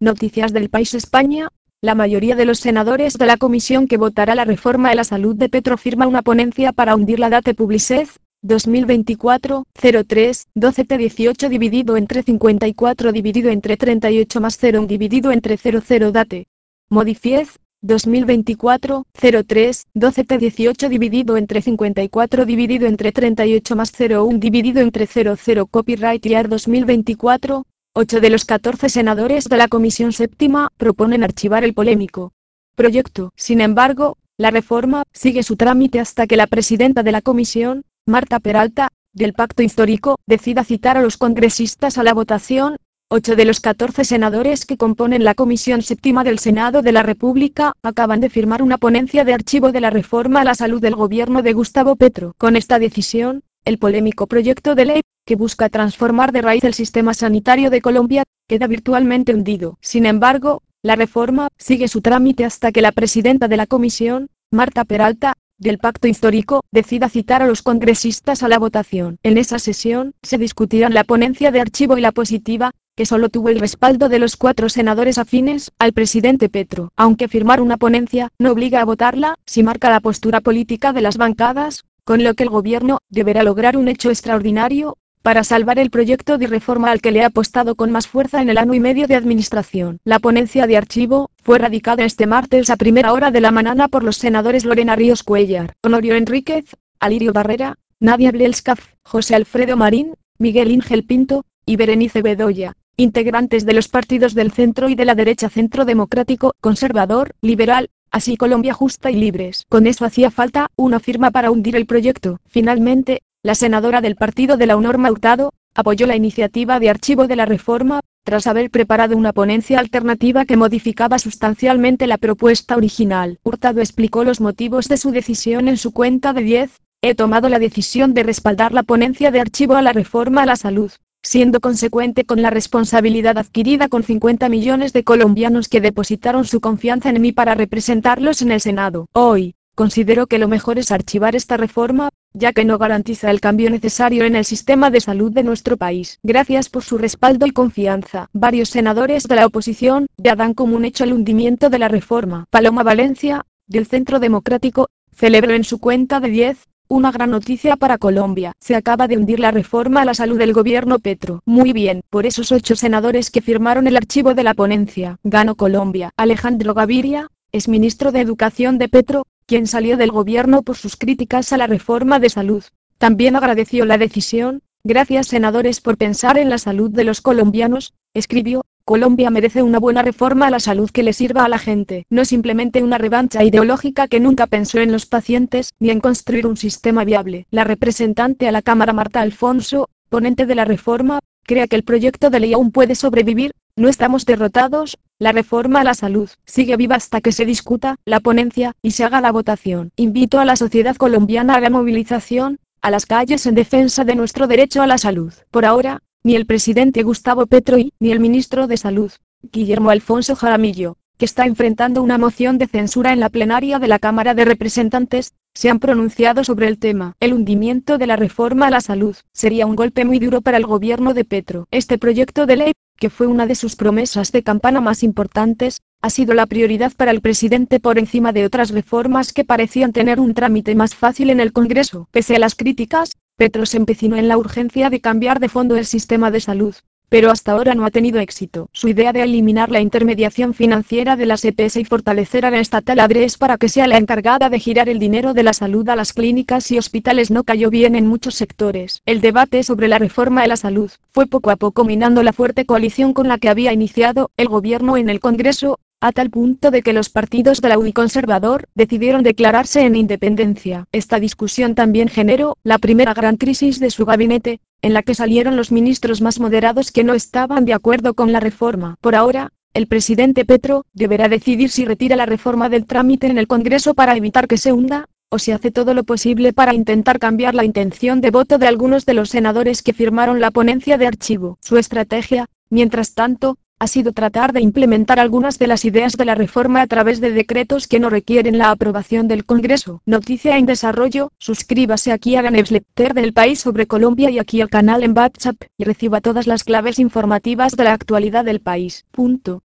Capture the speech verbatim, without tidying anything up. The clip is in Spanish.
Noticias del País España. La mayoría de los senadores de la comisión que votará la reforma de la salud de Petro firma una ponencia para hundir la Date Publicez dos mil veinticuatro cero tres doce T dieciocho dividido entre cincuenta y cuatro dividido entre treinta y ocho más cero dividido entre cero cero Date Modifiez dos mil veinticuatro cero tres doce T dieciocho dividido entre cincuenta y cuatro dividido entre treinta y ocho más cero uno dividido entre cero cero Copyright Year dos mil veinticuatro. Ocho de los catorce senadores de la Comisión Séptima proponen archivar el polémico proyecto. Sin embargo, la reforma sigue su trámite hasta que la presidenta de la comisión, Marta Peralta, del Pacto Histórico, decida citar a los congresistas a la votación. Ocho de los catorce senadores que componen la Comisión Séptima del Senado de la República acaban de firmar una ponencia de archivo de la reforma a la salud del gobierno de Gustavo Petro. Con esta decisión, el polémico proyecto de ley, que busca transformar de raíz el sistema sanitario de Colombia, queda virtualmente hundido. Sin embargo, la reforma sigue su trámite hasta que la presidenta de la comisión, Marta Peralta, del Pacto Histórico, decida citar a los congresistas a la votación. En esa sesión, se discutirán la ponencia de archivo y la positiva, que solo tuvo el respaldo de los cuatro senadores afines al presidente Petro. Aunque firmar una ponencia no obliga a votarla, sí marca la postura política de las bancadas, con lo que el gobierno deberá lograr un hecho extraordinario para salvar el proyecto de reforma al que le ha apostado con más fuerza en el año y medio de administración. La ponencia de archivo fue radicada este martes a primera hora de la mañana por los senadores Lorena Ríos Cuellar, Honorio Enríquez, Alirio Barrera, Nadia Bielskaf, José Alfredo Marín, Miguel Ángel Pinto y Berenice Bedoya, integrantes de los partidos del centro y de la derecha Centro Democrático, Conservador, Liberal, así Colombia Justa y Libres. Con eso hacía falta una firma para hundir el proyecto. Finalmente, la senadora del partido de la U, Norma Hurtado, apoyó la iniciativa de archivo de la reforma, tras haber preparado una ponencia alternativa que modificaba sustancialmente la propuesta original. Hurtado explicó los motivos de su decisión en su cuenta de diez. He tomado la decisión de respaldar la ponencia de archivo a la reforma a la salud, siendo consecuente con la responsabilidad adquirida con cincuenta millones de colombianos que depositaron su confianza en mí para representarlos en el Senado. Hoy, considero que lo mejor es archivar esta reforma, ya que no garantiza el cambio necesario en el sistema de salud de nuestro país. Gracias por su respaldo y confianza. Varios senadores de la oposición ya dan como un hecho el hundimiento de la reforma. Paloma Valencia, del Centro Democrático, celebró en su cuenta de diez. Una gran noticia para Colombia. Se acaba de hundir la reforma a la salud del gobierno Petro. Muy bien, por esos ocho senadores que firmaron el archivo de la ponencia. Ganó Colombia. Alejandro Gaviria, exministro de Educación de Petro, quien salió del gobierno por sus críticas a la reforma de salud, también agradeció la decisión. Gracias senadores por pensar en la salud de los colombianos, escribió. Colombia merece una buena reforma a la salud que le sirva a la gente, no simplemente una revancha ideológica que nunca pensó en los pacientes ni en construir un sistema viable. La representante a la Cámara Marta Alfonso, ponente de la reforma, cree que el proyecto de ley aún puede sobrevivir. No estamos derrotados, la reforma a la salud sigue viva hasta que se discuta la ponencia y se haga la votación. Invito a la sociedad colombiana a la movilización, a las calles en defensa de nuestro derecho a la salud. Por ahora, ni el presidente Gustavo Petro y ni el ministro de Salud, Guillermo Alfonso Jaramillo, que está enfrentando una moción de censura en la plenaria de la Cámara de Representantes, se han pronunciado sobre el tema. El hundimiento de la reforma a la salud sería un golpe muy duro para el gobierno de Petro. Este proyecto de ley, que fue una de sus promesas de campaña más importantes, ha sido la prioridad para el presidente por encima de otras reformas que parecían tener un trámite más fácil en el Congreso. Pese a las críticas, Petro se empecinó en la urgencia de cambiar de fondo el sistema de salud, pero hasta ahora no ha tenido éxito. Su idea de eliminar la intermediación financiera de las E P S y fortalecer a la estatal ADRES para que sea la encargada de girar el dinero de la salud a las clínicas y hospitales no cayó bien en muchos sectores. El debate sobre la reforma de la salud fue poco a poco minando la fuerte coalición con la que había iniciado el gobierno en el Congreso, a tal punto de que los partidos de la U y Conservador decidieron declararse en independencia. Esta discusión también generó la primera gran crisis de su gabinete, en la que salieron los ministros más moderados que no estaban de acuerdo con la reforma. Por ahora, el presidente Petro deberá decidir si retira la reforma del trámite en el Congreso para evitar que se hunda, o si hace todo lo posible para intentar cambiar la intención de voto de algunos de los senadores que firmaron la ponencia de archivo. Su estrategia, mientras tanto, ha sido tratar de implementar algunas de las ideas de la reforma a través de decretos que no requieren la aprobación del Congreso. Noticia en desarrollo, suscríbase aquí a la newsletter del País sobre Colombia y aquí al canal en WhatsApp, y reciba todas las claves informativas de la actualidad del país. Punto.